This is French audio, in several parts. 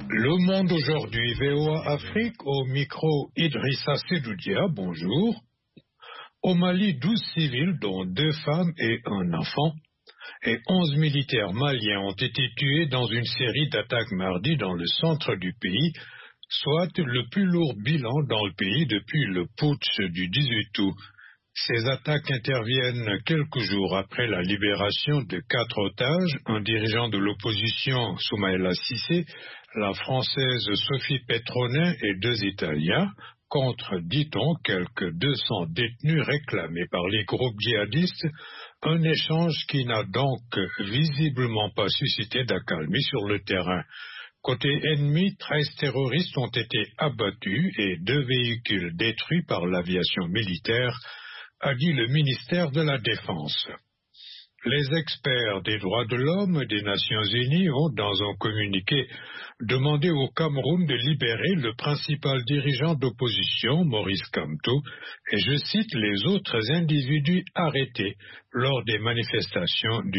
Le Monde aujourd'hui, VOA Afrique, au micro Idrissa Sedoudia, bonjour. Au Mali, 12 civils, dont 2 femmes et un enfant, et 11 militaires maliens ont été tués dans une série d'attaques mardi dans le centre du pays, soit le plus lourd bilan dans le pays depuis le putsch du 18 août. Ces attaques interviennent quelques jours après la libération de 4 otages, un dirigeant de l'opposition, Soumaïla Cissé, la Française Sophie Petronin et 2 Italiens, contre, dit-on, quelques 200 détenus réclamés par les groupes djihadistes, un échange qui n'a donc visiblement pas suscité d'accalmie sur le terrain. Côté ennemi, 13 terroristes ont été abattus et 2 véhicules détruits par l'aviation militaire, a dit le ministère de la Défense. Les experts des droits de l'homme des Nations Unies ont, dans un communiqué, demandé au Cameroun de libérer le principal dirigeant d'opposition, Maurice Kamto, et je cite les autres individus arrêtés lors des manifestations du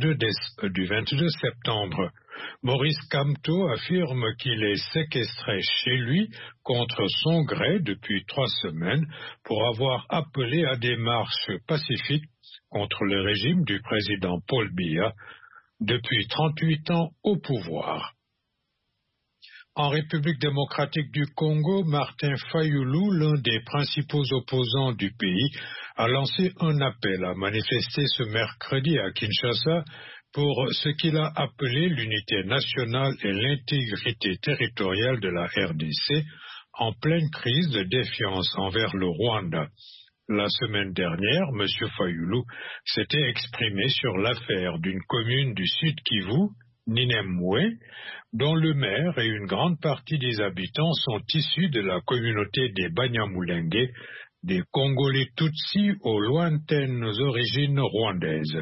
22 septembre. Maurice Kamto affirme qu'il est séquestré chez lui contre son gré depuis 3 semaines pour avoir appelé à des marches pacifiques contre le régime du président Paul Biya depuis 38 ans au pouvoir. En République démocratique du Congo, Martin Fayulu, l'un des principaux opposants du pays, a lancé un appel à manifester ce mercredi à Kinshasa pour ce qu'il a appelé l'unité nationale et l'intégrité territoriale de la RDC en pleine crise de défiance envers le Rwanda. La semaine dernière, M. Fayulu s'était exprimé sur l'affaire d'une commune du Sud Kivu, Ninemwe, dont le maire et une grande partie des habitants sont issus de la communauté des Banyamulenge, des Congolais Tutsis aux lointaines origines rwandaises.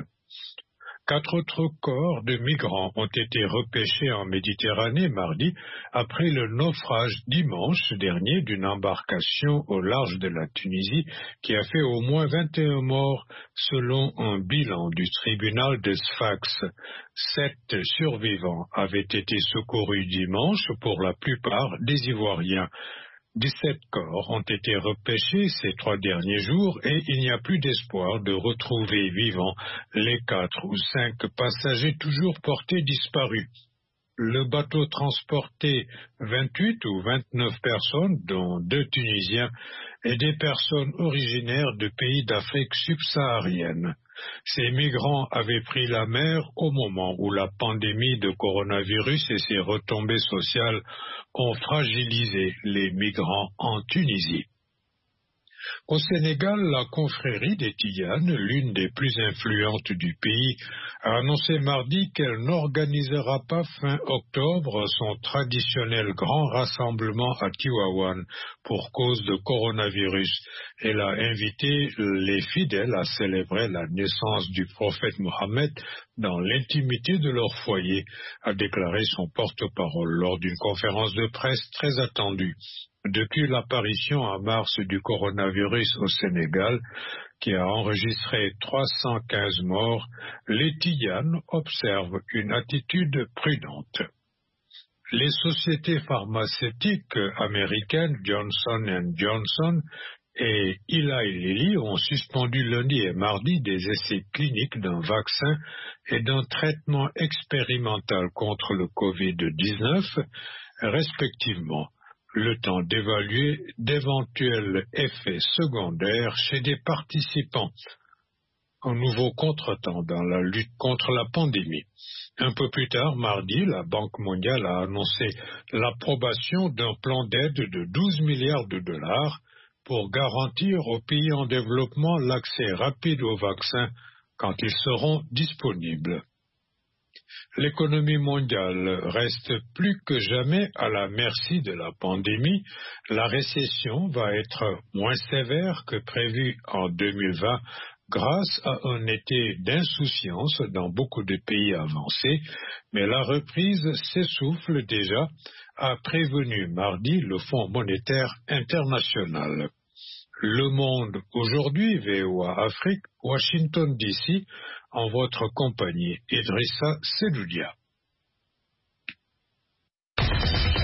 4 autres corps de migrants ont été repêchés en Méditerranée mardi après le naufrage dimanche dernier d'une embarcation au large de la Tunisie qui a fait au moins 21 morts selon un bilan du tribunal de Sfax. 7 survivants avaient été secourus dimanche, pour la plupart des Ivoiriens. 17 corps ont été repêchés ces 3 derniers jours et il n'y a plus d'espoir de retrouver vivants les 4 ou 5 passagers toujours portés disparus. Le bateau transportait 28 ou 29 personnes, dont 2 Tunisiens et des personnes originaires de pays d'Afrique subsaharienne. Ces migrants avaient pris la mer au moment où la pandémie de coronavirus et ses retombées sociales ont fragilisé les migrants en Tunisie. Au Sénégal, la confrérie des Tidianes, l'une des plus influentes du pays, a annoncé mardi qu'elle n'organisera pas fin octobre son traditionnel grand rassemblement à Tivaouane pour cause de coronavirus. Elle a invité les fidèles à célébrer la naissance du prophète Mohammed dans l'intimité de leur foyer, a déclaré son porte-parole lors d'une conférence de presse très attendue. Depuis l'apparition en mars du coronavirus au Sénégal, qui a enregistré 315 morts, les Tidianes observent une attitude prudente. Les sociétés pharmaceutiques américaines Johnson & Johnson et Eli Lilly ont suspendu lundi et mardi des essais cliniques d'un vaccin et d'un traitement expérimental contre le Covid-19, respectivement, le temps d'évaluer d'éventuels effets secondaires chez des participants. Un nouveau contretemps dans la lutte contre la pandémie. Un peu plus tard, mardi, la Banque mondiale a annoncé l'approbation d'un plan d'aide de 12 milliards de dollars pour garantir aux pays en développement l'accès rapide aux vaccins quand ils seront disponibles. L'économie mondiale reste plus que jamais à la merci de la pandémie. La récession va être moins sévère que prévu en 2020 grâce à un été d'insouciance dans beaucoup de pays avancés, mais la reprise s'essouffle déjà, a prévenu mardi le Fonds monétaire international. Le Monde aujourd'hui, VOA Afrique, Washington DC, en votre compagnie, Idrissa Sedoudia.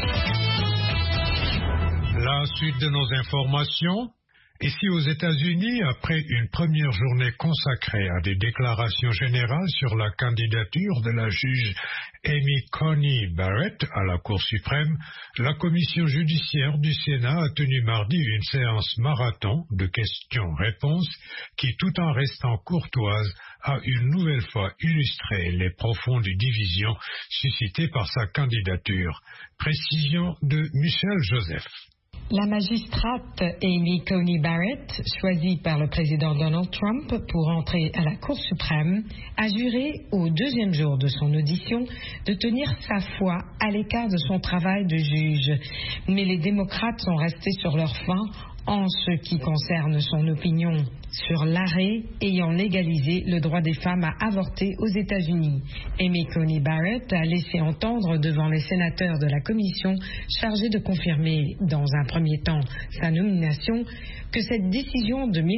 La suite de nos informations. Ici aux États-Unis, après une première journée consacrée à des déclarations générales sur la candidature de la juge Amy Coney Barrett à la Cour suprême, la commission judiciaire du Sénat a tenu mardi une séance marathon de questions-réponses qui, tout en restant courtoise, a une nouvelle fois illustré les profondes divisions suscitées par sa candidature. Précision de Michel Joseph. La magistrate Amy Coney Barrett, choisie par le président Donald Trump pour entrer à la Cour suprême, a juré au deuxième jour de son audition de tenir sa foi à l'écart de son travail de juge. Mais les démocrates sont restés sur leur faim en ce qui concerne son opinion sur l'arrêt ayant légalisé le droit des femmes à avorter aux États-Unis. Amy Coney Barrett a laissé entendre devant les sénateurs de la commission chargée de confirmer dans un premier temps sa nomination que cette décision de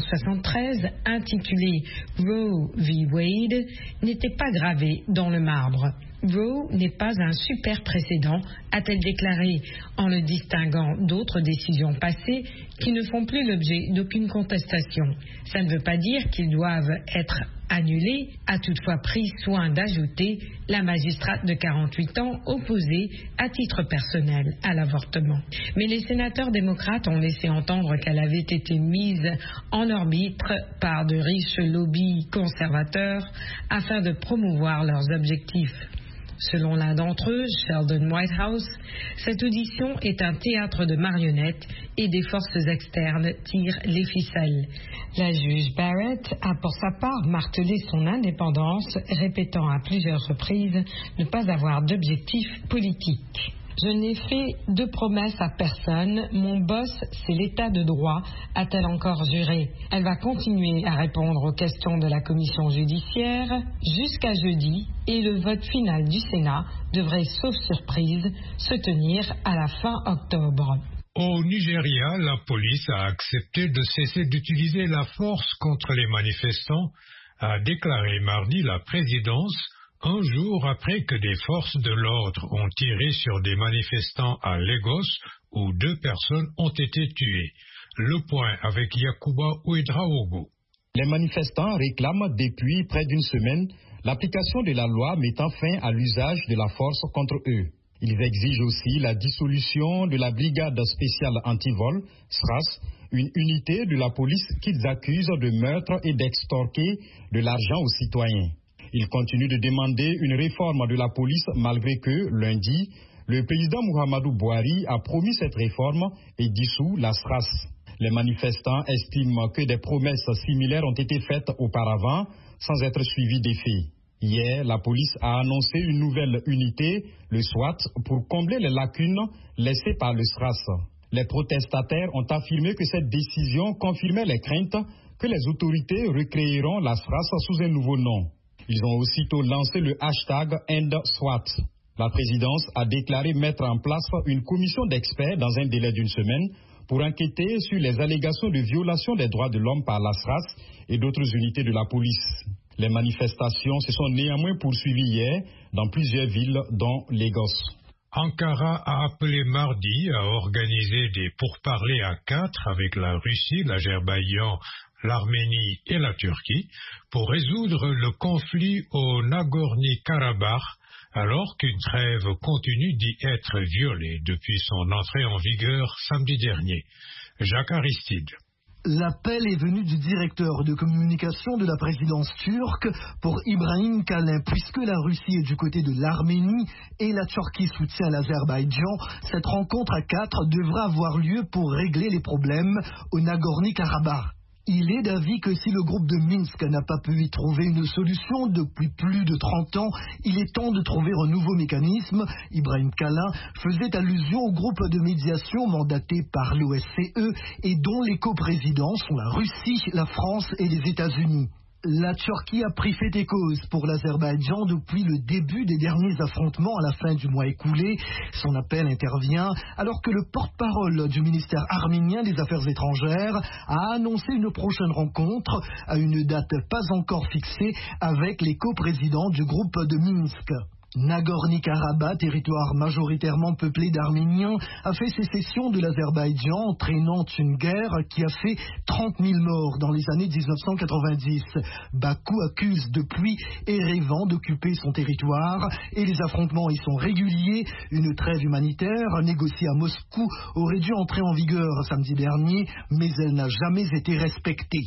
1973 intitulée Roe v. Wade n'était pas gravée dans le marbre. Roe n'est pas un super précédent, a-t-elle déclaré, en le distinguant d'autres décisions passées qui ne font plus l'objet d'aucune contestation. Ça ne veut pas dire qu'ils doivent être annulés, a toutefois pris soin d'ajouter la magistrate de 48 ans opposée à titre personnel à l'avortement. Mais les sénateurs démocrates ont laissé entendre qu'elle avait été mise en orbite par de riches lobbies conservateurs afin de promouvoir leurs objectifs. Selon l'un d'entre eux, Sheldon Whitehouse, cette audition est un théâtre de marionnettes et des forces externes tirent les ficelles. La juge Barrett a pour sa part martelé son indépendance, répétant à plusieurs reprises ne pas avoir d'objectif politique. Je n'ai fait de promesses à personne. Mon boss, c'est l'état de droit, a-t-elle encore juré. Elle va continuer à répondre aux questions de la commission judiciaire jusqu'à jeudi et le vote final du Sénat devrait, sauf surprise, se tenir à la fin octobre. Au Nigeria, la police a accepté de cesser d'utiliser la force contre les manifestants, a déclaré mardi la présidence, un jour après que des forces de l'ordre ont tiré sur des manifestants à Lagos où 2 personnes ont été tuées. Le point avec Yacouba Ouedraogo. Les manifestants réclament depuis près d'une semaine l'application de la loi mettant fin à l'usage de la force contre eux. Ils exigent aussi la dissolution de la brigade spéciale anti-vol, SRAS, une unité de la police qu'ils accusent de meurtre et d'extorquer de l'argent aux citoyens. Ils continuent de demander une réforme de la police malgré que, lundi, le président Muhammadu Buhari a promis cette réforme et dissout la SRAS. Les manifestants estiment que des promesses similaires ont été faites auparavant sans être suivies d'effet. Hier, la police a annoncé une nouvelle unité, le SWAT, pour combler les lacunes laissées par le SRAS. Les protestataires ont affirmé que cette décision confirmait les craintes que les autorités recréeront la SRAS sous un nouveau nom. Ils ont aussitôt lancé le hashtag #EndSWAT. La présidence a déclaré mettre en place une commission d'experts dans un délai d'une semaine pour enquêter sur les allégations de violation des droits de l'homme par la SRAS et d'autres unités de la police. Les manifestations se sont néanmoins poursuivies hier dans plusieurs villes, dont Lagos. Ankara a appelé mardi à organiser des pourparlers à 4 avec la Russie, l'Azerbaïdjan, l'Arménie et la Turquie pour résoudre le conflit au Nagorno-Karabakh alors qu'une trêve continue d'y être violée depuis son entrée en vigueur samedi dernier. Jacques Aristide. L'appel est venu du directeur de communication de la présidence turque pour Ibrahim Kalin. Puisque la Russie est du côté de l'Arménie et la Turquie soutient l'Azerbaïdjan, cette rencontre à 4 devra avoir lieu pour régler les problèmes au Nagorno-Karabakh. Il est d'avis que si le groupe de Minsk n'a pas pu y trouver une solution depuis plus de 30 ans, il est temps de trouver un nouveau mécanisme. Ibrahim Kalin faisait allusion au groupe de médiation mandaté par l'OSCE et dont les coprésidents sont la Russie, la France et les États-Unis. La Turquie a pris fait et cause pour l'Azerbaïdjan depuis le début des derniers affrontements à la fin du mois écoulé. Son appel intervient alors que le porte-parole du ministère arménien des Affaires étrangères a annoncé une prochaine rencontre à une date pas encore fixée avec les coprésidents du groupe de Minsk. Nagorno-Karabakh, territoire majoritairement peuplé d'Arméniens, a fait sécession de l'Azerbaïdjan, entraînant une guerre qui a fait 30 000 morts dans les années 1990. Bakou accuse depuis Erevan d'occuper son territoire et les affrontements y sont réguliers. Une trêve humanitaire négociée à Moscou aurait dû entrer en vigueur samedi dernier, mais elle n'a jamais été respectée.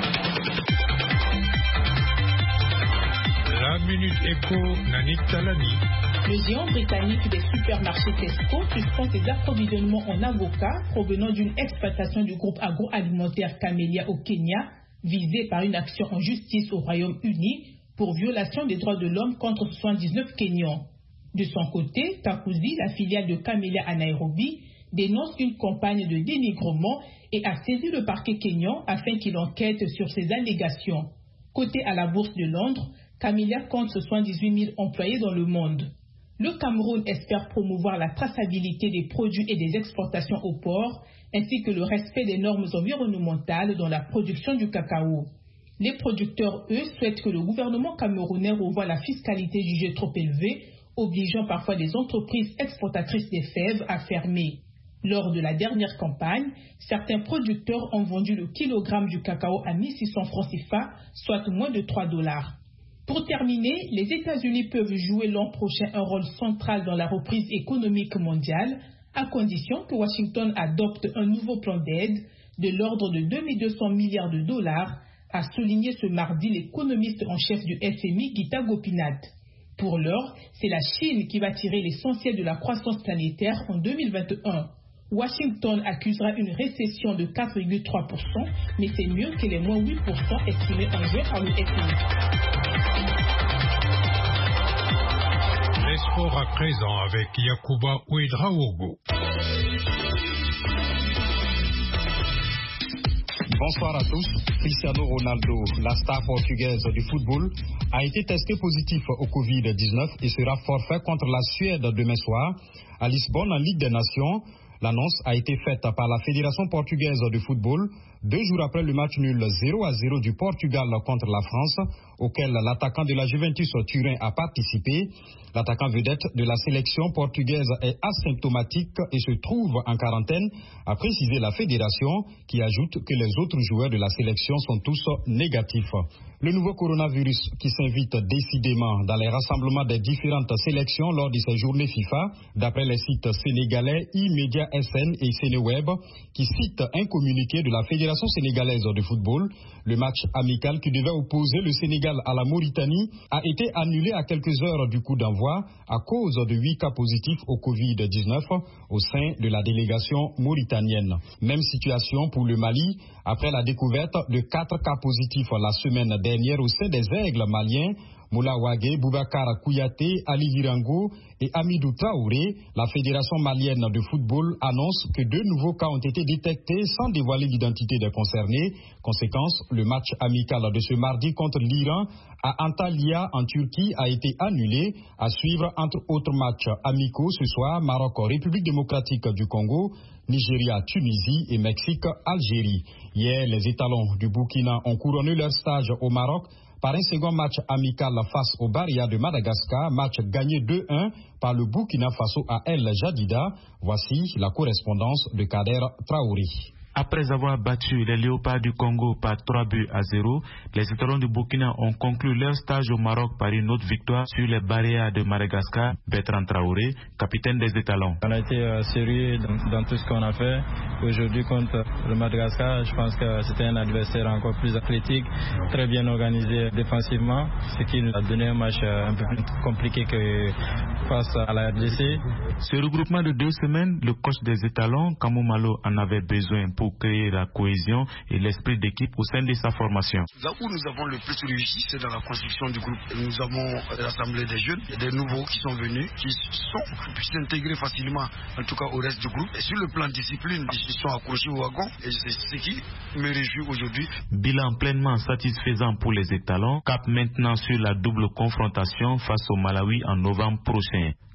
La Minute Éco, Nanik Talani. Le géant britannique des supermarchés Tesco suspend ses approvisionnements en avocats provenant d'une exploitation du groupe agroalimentaire Camellia au Kenya, visée par une action en justice au Royaume-Uni pour violation des droits de l'homme contre 79 Kenyans. De son côté, Kakuzi, la filiale de Camellia à Nairobi, dénonce une campagne de dénigrement et a saisi le parquet kenyan afin qu'il enquête sur ces allégations. Coté à la bourse de Londres, Camellia compte 78 000 employés dans le monde. Le Cameroun espère promouvoir la traçabilité des produits et des exportations au port, ainsi que le respect des normes environnementales dans la production du cacao. Les producteurs, eux, souhaitent que le gouvernement camerounais revoie la fiscalité jugée trop élevée, obligeant parfois des entreprises exportatrices des fèves à fermer. Lors de la dernière campagne, certains producteurs ont vendu le kilogramme du cacao à 1 600 francs CFA, soit moins de $3. Pour terminer, les États-Unis peuvent jouer l'an prochain un rôle central dans la reprise économique mondiale, à condition que Washington adopte un nouveau plan d'aide de l'ordre de 2200 milliards de dollars, a souligné ce mardi l'économiste en chef du FMI, Gita Gopinath. Pour l'heure, c'est la Chine qui va tirer l'essentiel de la croissance planétaire en 2021. Washington accusera une récession de 4,3%, mais c'est mieux que les moins 8% estimés en juin par le FMI. Les sports à présent avec Yacouba Ouedraogo. Bonsoir à tous. Cristiano Ronaldo, la star portugaise du football, a été testé positif au Covid-19 et sera forfait contre la Suède demain soir à Lisbonne en Ligue des Nations. L'annonce a été faite par la Fédération portugaise de football 2 jours après le match nul 0-0 du Portugal contre la France, auquel l'attaquant de la Juventus Turin a participé. L'attaquant vedette de la sélection portugaise est asymptomatique et se trouve en quarantaine, a précisé la fédération, qui ajoute que les autres joueurs de la sélection sont tous négatifs. Le nouveau coronavirus qui s'invite décidément dans les rassemblements des différentes sélections lors de ces journées FIFA, d'après les sites sénégalais iMedia SN et Sénéweb, qui citent un communiqué de la Fédération sénégalaise de football. Le match amical qui devait opposer le Sénégal à la Mauritanie a été annulé à quelques heures du coup d'envoi à cause de 8 cas positifs au Covid-19 au sein de la délégation mauritanienne. Même situation pour le Mali, après la découverte de 4 cas positifs la semaine dernière au sein des Aigles maliens. Moula Ouagué, Boubacar Kouyaté, Ali Virango et Amidou Traoré, la Fédération malienne de football annonce que 2 nouveaux cas ont été détectés sans dévoiler l'identité des concernés. Conséquence, le match amical de ce mardi contre l'Iran à Antalya en Turquie a été annulé. À suivre entre autres matchs amicaux ce soir, Maroc, République démocratique du Congo, Nigeria, Tunisie et Mexique, Algérie. Hier, les étalons du Burkina ont couronné leur stage au Maroc par un second match amical face au Barria de Madagascar, match gagné 2-1 par le Burkina Faso à El Jadida. Voici la correspondance de Kader Traoré. Après avoir battu les Léopards du Congo par 3-0, les étalons du Burkina ont conclu leur stage au Maroc par une autre victoire sur les Barrières de Madagascar. Bertrand Traoré, capitaine des étalons. On a été sérieux dans tout ce qu'on a fait. Aujourd'hui contre le Madagascar, je pense que c'était un adversaire encore plus athlétique, très bien organisé défensivement, ce qui nous a donné un match un peu plus compliqué que face à la RDC. Ce regroupement de 2 semaines, le coach des étalons, Kamou Malo, en avait besoin pour créer la cohésion et l'esprit d'équipe au sein de sa formation. Là où nous avons le plus réussi, c'est dans la construction du groupe. Nous avons rassemblé des jeunes, des nouveaux qui sont venus, qui puissent s'intégrer facilement, en tout cas au reste du groupe. Et sur le plan discipline, ils sont accrochés au wagon et c'est ce qui me réjouit aujourd'hui. Bilan pleinement satisfaisant pour les étalons. Cap maintenant sur la double confrontation face au Malawi en novembre prochain.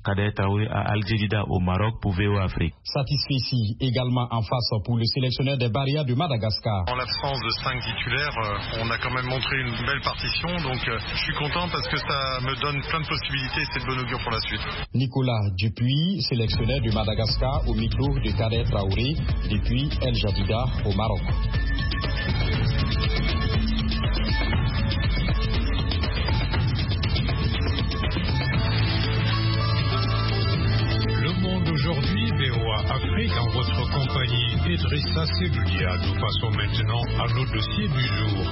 Kader Traoré à Al Jadida au Maroc pour VOA Afrique. Satisfait également en face pour le sélectionneur des Barrières de Madagascar. En l'absence de 5 titulaires, on a quand même montré une belle partition, donc je suis content parce que ça me donne plein de possibilités et c'est de bon augure pour la suite. Nicolas Dupuis, sélectionneur de Madagascar au micro de Kader Traoré depuis El Jadida au Maroc. Aujourd'hui, VOA Afrique, en votre compagnie Idrissa Seloudia. Nous passons maintenant à nos dossiers du jour.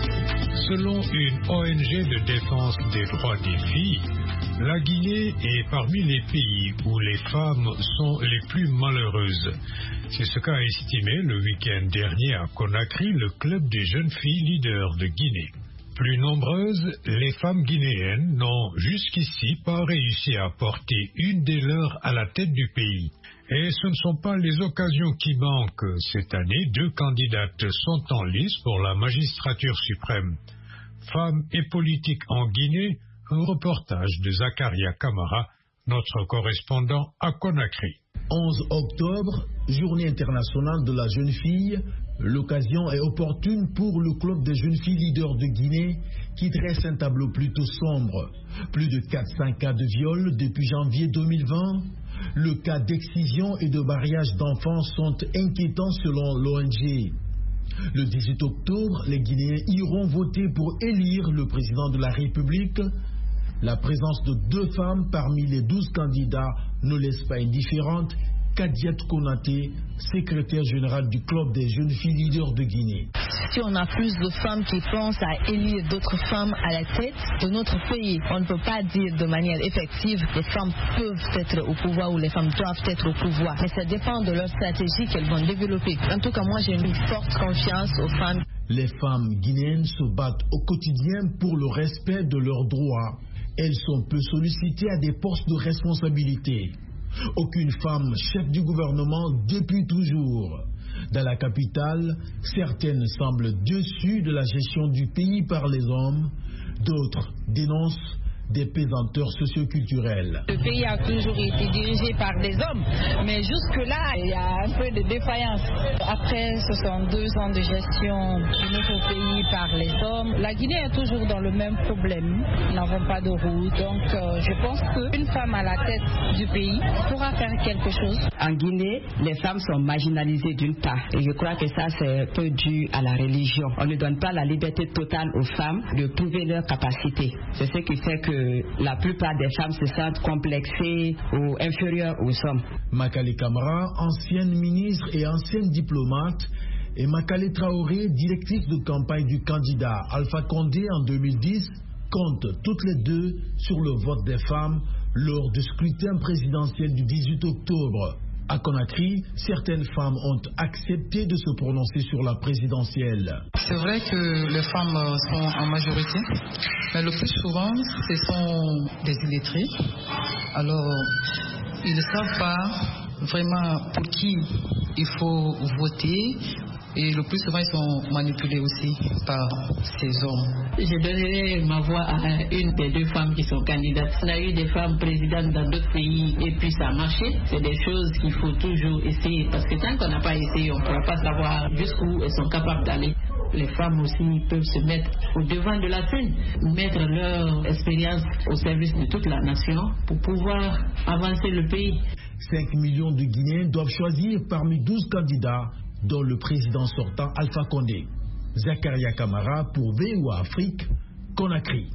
Selon une ONG de défense des droits des filles, la Guinée est parmi les pays où les femmes sont les plus malheureuses. C'est ce qu'a estimé le week-end dernier à Conakry le club des jeunes filles leaders de Guinée. Plus nombreuses, les femmes guinéennes n'ont jusqu'ici pas réussi à porter une des leurs à la tête du pays. Et ce ne sont pas les occasions qui manquent. Cette année, 2 candidates sont en lice pour la magistrature suprême. Femmes et politique en Guinée, un reportage de Zakaria Kamara, notre correspondant à Conakry. 11 octobre, journée internationale de la jeune fille. L'occasion est opportune pour le club des jeunes filles leaders de Guinée qui dresse un tableau plutôt sombre. Plus de 400 cas de viol depuis janvier 2020. Le cas d'excision et de mariage d'enfants sont inquiétants selon l'ONG. Le 18 octobre, les Guinéens iront voter pour élire le président de la République. La présence de 2 femmes parmi les 12 candidats ne laisse pas indifférente Kadiat Konaté, secrétaire général du club des jeunes filles leaders de Guinée. Si on a plus de femmes qui pensent à élire d'autres femmes à la tête de notre pays, on ne peut pas dire de manière effective les femmes peuvent être au pouvoir ou les femmes doivent être au pouvoir. Mais ça dépend de leur stratégie qu'elles vont développer. En tout cas, moi j'ai une forte confiance aux femmes. Les femmes guinéennes se battent au quotidien pour le respect de leurs droits. Elles sont peu sollicitées à des postes de responsabilité. Aucune femme chef du gouvernement depuis toujours. Dans la capitale, certaines semblent déçues de la gestion du pays par les hommes, d'autres dénoncent des pesanteurs socioculturelles. Le pays a toujours été dirigé par des hommes, mais jusque-là, il y a un peu de défaillance. Après 62 ans de gestion de notre pays par les hommes, la Guinée est toujours dans le même problème. Nous n'avons pas de route, donc je pense qu'une femme à la tête du pays pourra faire quelque chose. En Guinée, les femmes sont marginalisées d'une part, et je crois que ça c'est un peu dû à la religion. On ne donne pas la liberté totale aux femmes de prouver leurs capacités. C'est ce qui fait que la plupart des femmes se sentent complexées ou inférieures aux hommes. Makale Kamara, ancienne ministre et ancienne diplomate, et Makale Traoré, directrice de campagne du candidat Alpha Condé en 2010, comptent toutes les deux sur le vote des femmes lors du scrutin présidentiel du 18 octobre. À Conakry, certaines femmes ont accepté de se prononcer sur la présidentielle. C'est vrai que les femmes sont en majorité, mais le plus souvent, ce sont des illettrés. Alors, ils ne savent pas vraiment pour qui il faut voter. Et le plus souvent, ils sont manipulés aussi par ces hommes. Je donnerai ma voix à une des 2 femmes qui sont candidates. On a eu des femmes présidentes dans d'autres pays et puis ça a marché. C'est des choses qu'il faut toujours essayer parce que tant qu'on n'a pas essayé, on ne pourra pas savoir jusqu'où elles sont capables d'aller. Les femmes aussi peuvent se mettre au devant de la scène, mettre leur expérience au service de toute la nation pour pouvoir avancer le pays. 5 millions de Guinéens doivent choisir parmi 12 candidats, dont le président sortant Alpha Condé. Zakaria Kamara pour VOA Afrique, Conakry.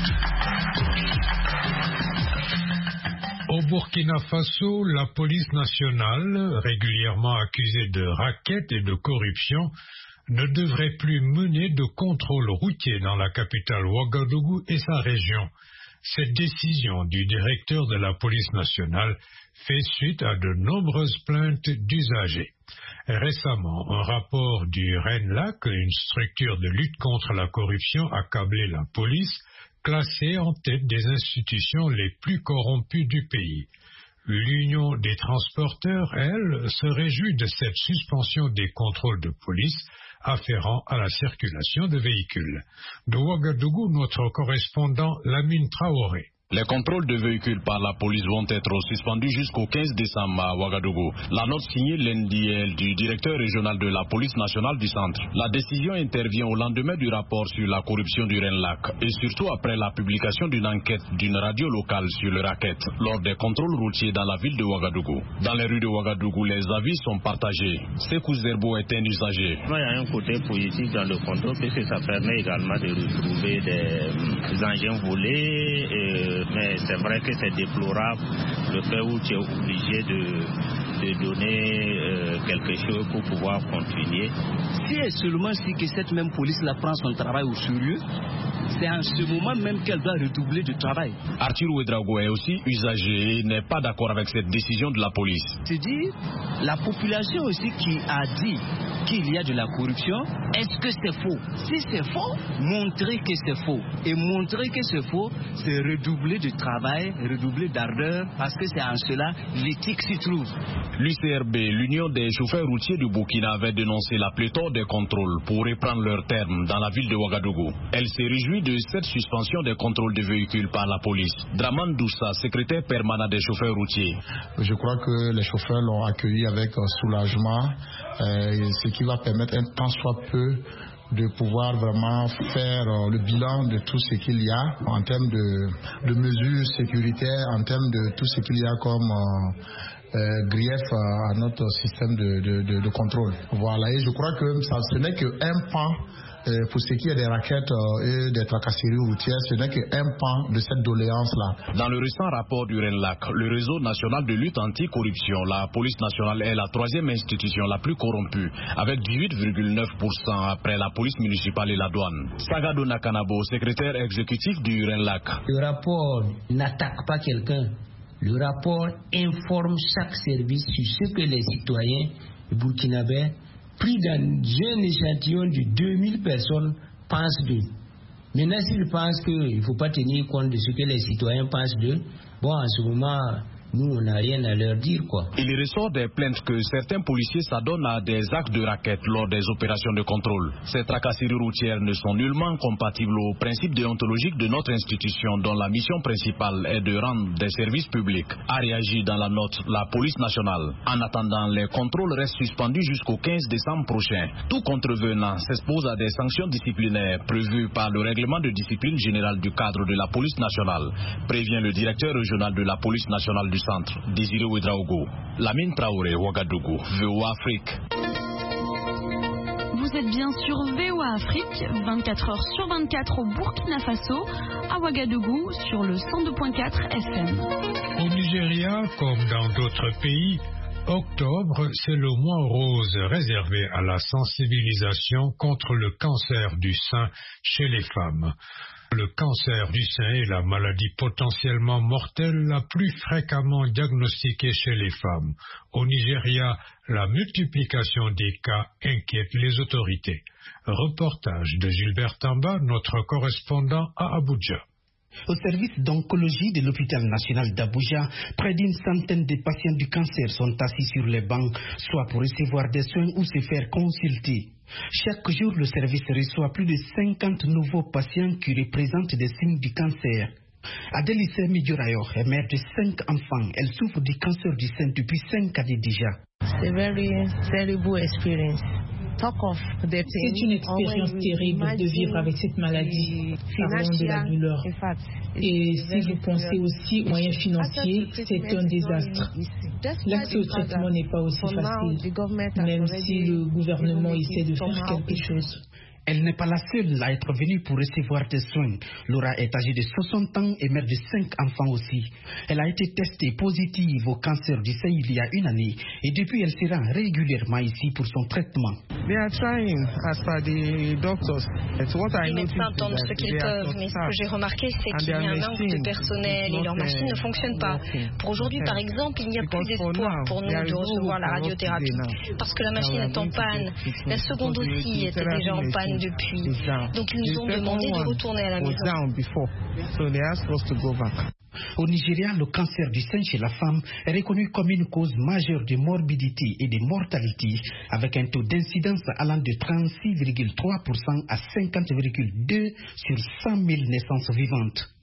Au Burkina Faso, la police nationale, régulièrement accusée de racket et de corruption, ne devrait plus mener de contrôle routier dans la capitale Ouagadougou et sa région. Cette décision du directeur de la police nationale fait suite à de nombreuses plaintes d'usagers. Récemment, un rapport du RENLAC, une structure de lutte contre la corruption, a câblé la police, classée en tête des institutions les plus corrompues du pays. L'Union des transporteurs, elle, se réjouit de cette suspension des contrôles de police afférents à la circulation de véhicules. De Ouagadougou, notre correspondant Lamine Traoré. Les contrôles de véhicules par la police vont être suspendus jusqu'au 15 décembre à Ouagadougou. La note signée lundi du directeur régional de la police nationale du centre. La décision intervient au lendemain du rapport sur la corruption du Renlac et surtout après la publication d'une enquête d'une radio locale sur le racket lors des contrôles routiers dans la ville de Ouagadougou. Dans les rues de Ouagadougou, les avis sont partagés. Sekou Zerbo est un usager. Il y a un côté positif dans le contrôle puisque ça permet également de retrouver des engins volés. Mais c'est vrai que c'est déplorable le fait où tu es obligé de donner quelque chose pour pouvoir continuer. Si et seulement si que cette même police-là prend son travail au sérieux, c'est en ce moment même qu'elle doit redoubler de travail. Arthur Ouedraogo est aussi usager et n'est pas d'accord avec cette décision de la police. C'est-à-dire, la population aussi qui a dit qu'il y a de la corruption, est-ce que c'est faux? Si c'est faux, montrer que c'est faux. Et montrer que c'est faux, c'est redoubler de travail, redoubler d'ardeur, parce que c'est en cela l'éthique s'y trouve. L'UCRB, l'Union des chauffeurs routiers du Burkina, avait dénoncé la pléthore des contrôles pour reprendre leur terme dans la ville de Ouagadougou. Elle s'est réjouie de cette suspension des contrôles de véhicules par la police. Draman Doussa, secrétaire permanent des chauffeurs routiers. Je crois que les chauffeurs l'ont accueilli avec soulagement, ce qui va permettre un tant soit peu de pouvoir vraiment faire le bilan de tout ce qu'il y a en termes de mesures sécuritaires, en termes de tout ce qu'il y a comme grief à notre système de contrôle. Voilà, et je crois que ce n'est qu'un pan. Pour ce qui est des raquettes et des tracasseries routières, ce n'est qu'un pan de cette doléance-là. Dans le récent rapport du RENLAC, le réseau national de lutte anti-corruption, la police nationale est la troisième institution la plus corrompue, avec 18,9% après la police municipale et la douane. Sagado Nakanabo, secrétaire exécutif du RENLAC. Le rapport n'attaque pas quelqu'un. Le rapport informe chaque service sur ce que les citoyens burkinabés pris dans un échantillon de 2000 personnes pensent d'eux. Maintenant, s'ils pensent qu'il ne faut pas tenir compte de ce que les citoyens pensent d'eux, bon, en ce moment, nous, on n'a rien à leur dire, quoi. Il ressort des plaintes que certains policiers s'adonnent à des actes de racket lors des opérations de contrôle. Ces tracasseries routières ne sont nullement compatibles aux principes déontologiques de notre institution, dont la mission principale est de rendre des services publics. A réagi dans la note la police nationale. En attendant, les contrôles restent suspendus jusqu'au 15 décembre prochain. Tout contrevenant s'expose à des sanctions disciplinaires prévues par le règlement de discipline générale du cadre de la police nationale, prévient le directeur régional de la police nationale du centre, Désiré Ouedraogo. Lamine Traoré, Ouagadougou, VOA Afrique. Vous êtes bien sur VOA Afrique, 24 heures sur 24 au Burkina Faso, à Ouagadougou sur le 102.4 FM. Au Nigeria, comme dans d'autres pays, octobre, c'est le mois rose réservé à la sensibilisation contre le cancer du sein chez les femmes. Le cancer du sein est la maladie potentiellement mortelle la plus fréquemment diagnostiquée chez les femmes. Au Nigeria, la multiplication des cas inquiète les autorités. Reportage de Gilbert Tamba, notre correspondant à Abuja. Au service d'oncologie de l'hôpital national d'Abuja, près d'une centaine de patients du cancer sont assis sur les bancs, soit pour recevoir des soins ou se faire consulter. Chaque jour, le service reçoit plus de 50 nouveaux patients qui représentent des signes du cancer. Adelise Midjorayo est mère de 5 enfants. Elle souffre du cancer du sein depuis 5 années déjà. C'est une expérience terrible de vivre avec cette maladie. Parlons de la douleur. Et si vous pensez aussi aux moyens financiers, c'est un désastre. L'accès au traitement n'est pas aussi facile, même si le gouvernement essaie de faire quelque chose. Elle n'est pas la seule à être venue pour recevoir des soins. Laura est âgée de 60 ans et mère de 5 enfants aussi. Elle a été testée positive au cancer du sein il y a une année et depuis elle se rend régulièrement ici pour son traitement. Les médecins tentent ce qu'ils peuvent, mais ce que j'ai remarqué, c'est qu'il y a un manque de personnel et leurs machines ne fonctionnent pas. Pour aujourd'hui, par exemple, il n'y a plus d'espoir pour nous de recevoir la radiothérapie parce que la machine est en panne. La seconde aussi était déjà en panne depuis. Donc ils nous ont demandé de retourner à la maison. Au Nigeria, le cancer du sein chez la femme est reconnu comme une cause majeure de morbidité et de mortalité, avec un taux d'incidence allant de 36,3% à 50,2% sur 100 000 naissances vivantes.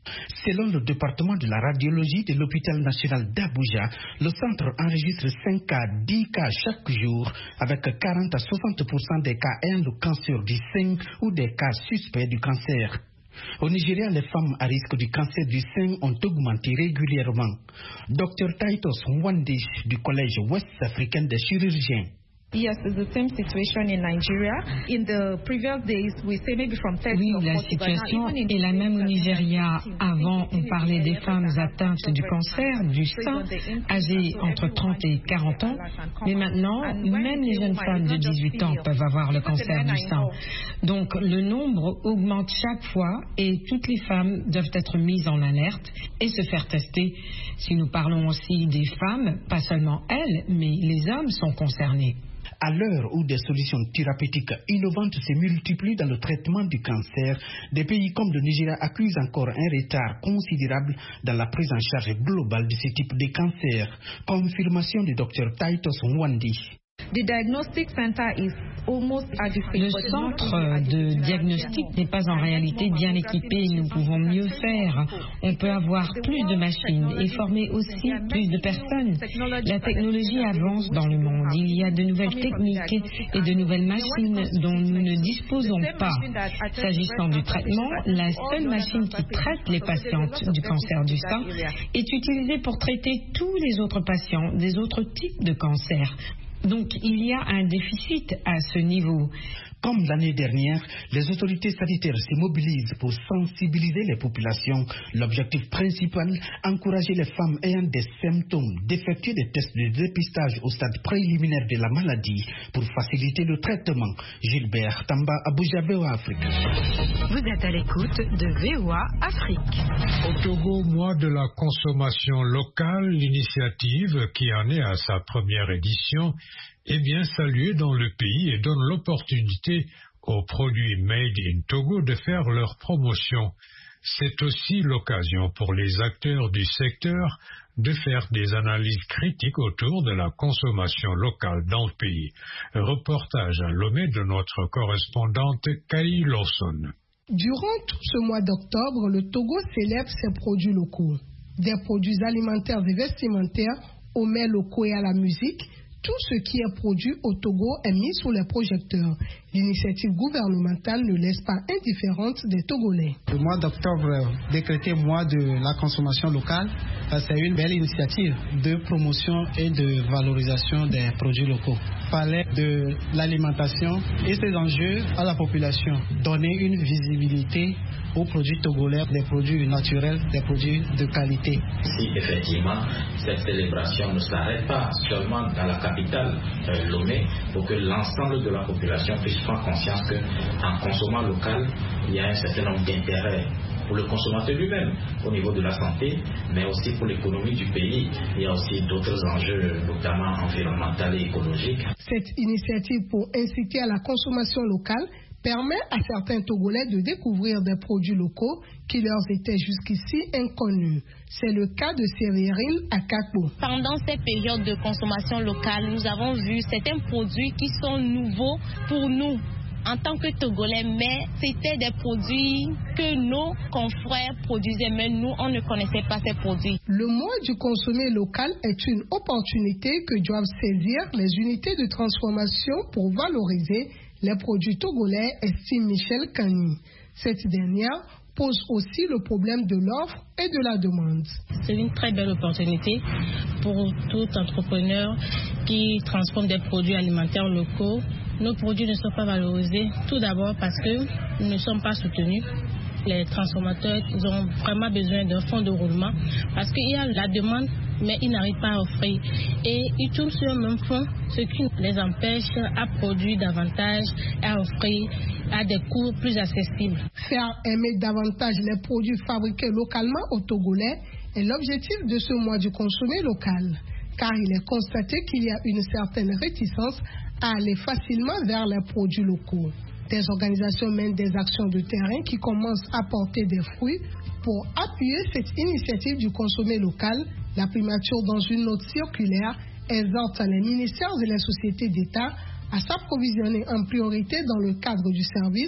Selon le département de la radiologie de l'hôpital national d'Abuja, le centre enregistre 5 à 10 cas chaque jour, avec 40 à 60% des cas ayant le cancer du sein ou des cas suspects du cancer. Au Nigeria, les femmes à risque du cancer du sein ont augmenté régulièrement. Dr Titus Nwandish du Collège ouest-africain des chirurgiens. Yes, it's the same situation in Nigeria. In the previous days, we say maybe from 30 Oui, or 40, la situation est la même au Nigeria. Avant, on parlait des femmes atteintes du cancer du sein, âgées entre 30 et 40 ans. Mais maintenant, même les jeunes femmes de 18 ans peuvent avoir le cancer du sein. Donc, le nombre augmente chaque fois et toutes les femmes doivent être mises en alerte et se faire tester. Si nous parlons aussi des femmes, pas seulement elles, mais les hommes sont concernés. À l'heure où des solutions thérapeutiques innovantes se multiplient dans le traitement du cancer, des pays comme le Nigeria accusent encore un retard considérable dans la prise en charge globale de ce type de cancer. Confirmation du Dr Titus Nwandi. The diagnostic center is almost adequate. Le centre de diagnostic n'est pas en réalité bien équipé. Nous pouvons mieux faire. On peut avoir plus de machines et former aussi plus de personnes. La technologie avance dans le monde. Il y a de nouvelles techniques et de nouvelles machines dont nous ne disposons pas. S'agissant du traitement, la seule machine qui traite les patientes du cancer du sein est utilisée pour traiter tous les autres patients des autres types de cancers. Donc, il y a un déficit à ce niveau. Comme l'année dernière, les autorités sanitaires se mobilisent pour sensibiliser les populations. L'objectif principal, encourager les femmes ayant des symptômes d'effectuer des tests de dépistage au stade préliminaire de la maladie pour faciliter le traitement. Gilbert Tamba, Abuja, VOA Afrique. Vous êtes à l'écoute de VOA Afrique. Au Togo, mois de la consommation locale, l'initiative qui en est à sa première édition est bien saluée dans le pays et donne l'opportunité aux produits made in Togo de faire leur promotion. C'est aussi l'occasion pour les acteurs du secteur de faire des analyses critiques autour de la consommation locale dans le pays. Reportage à Lomé de notre correspondante Kay Lawson. Durant tout ce mois d'octobre, le Togo célèbre ses produits locaux. Des produits alimentaires et vestimentaires, aux mets locaux et à la musique, tout ce qui est produit au Togo est mis sous les projecteurs. L'initiative gouvernementale ne laisse pas indifférente des Togolais. Le mois d'octobre, décrété mois de la consommation locale, c'est une belle initiative de promotion et de valorisation des produits locaux. Parler de l'alimentation et ses enjeux à la population. Donner une visibilité aux produits togolais, des produits naturels, des produits de qualité. Si effectivement cette célébration ne s'arrête pas seulement dans la capitale Lomé, pour que l'ensemble de la population puisse prendre conscience qu'en consommant local, il y a un certain nombre d'intérêts pour le consommateur lui-même au niveau de la santé, mais aussi pour l'économie du pays. Il y a aussi d'autres enjeux, notamment environnementaux et écologiques. Cette initiative pour inciter à la consommation locale permet à certains Togolais de découvrir des produits locaux qui leur étaient jusqu'ici inconnus. C'est le cas de Séverine Akakbo. Pendant cette période de consommation locale, nous avons vu certains produits qui sont nouveaux pour nous en tant que Togolais, mais c'était des produits que nos confrères produisaient, mais nous, on ne connaissait pas ces produits. Le mois du consommé local est une opportunité que doivent saisir les unités de transformation pour valoriser les produits togolais, estime Michel Kani. Cette dernière pose aussi le problème de l'offre et de la demande. C'est une très belle opportunité pour tout entrepreneur qui transforme des produits alimentaires locaux. Nos produits ne sont pas valorisés, tout d'abord parce que nous ne sommes pas soutenus. Les transformateurs ont vraiment besoin d'un fonds de roulement parce qu'il y a la demande, mais ils n'arrivent pas à offrir. Et ils tombent sur le même fonds, ce qui les empêche à produire davantage, à offrir à des coûts plus accessibles. Faire aimer davantage les produits fabriqués localement au Togolais est l'objectif de ce mois du consommé local, car il est constaté qu'il y a une certaine réticence à aller facilement vers les produits locaux. Des organisations mènent des actions de terrain qui commencent à porter des fruits. Pour appuyer cette initiative du consommé local, la primature, dans une note circulaire, exhorte les ministères et les sociétés d'État à s'approvisionner en priorité dans le cadre du service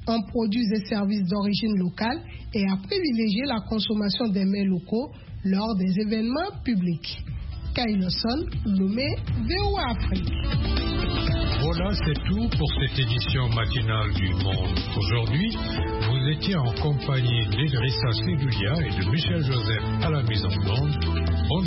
en produits et services d'origine locale et à privilégier la consommation des mets locaux lors des événements publics. Kailoson, Lomé, VOA Afrique. Voilà, c'est tout pour cette édition matinale du Monde. Aujourd'hui, vous étiez en compagnie d'Idrissa Seydoulia et de Michel Joseph à la mise en onde.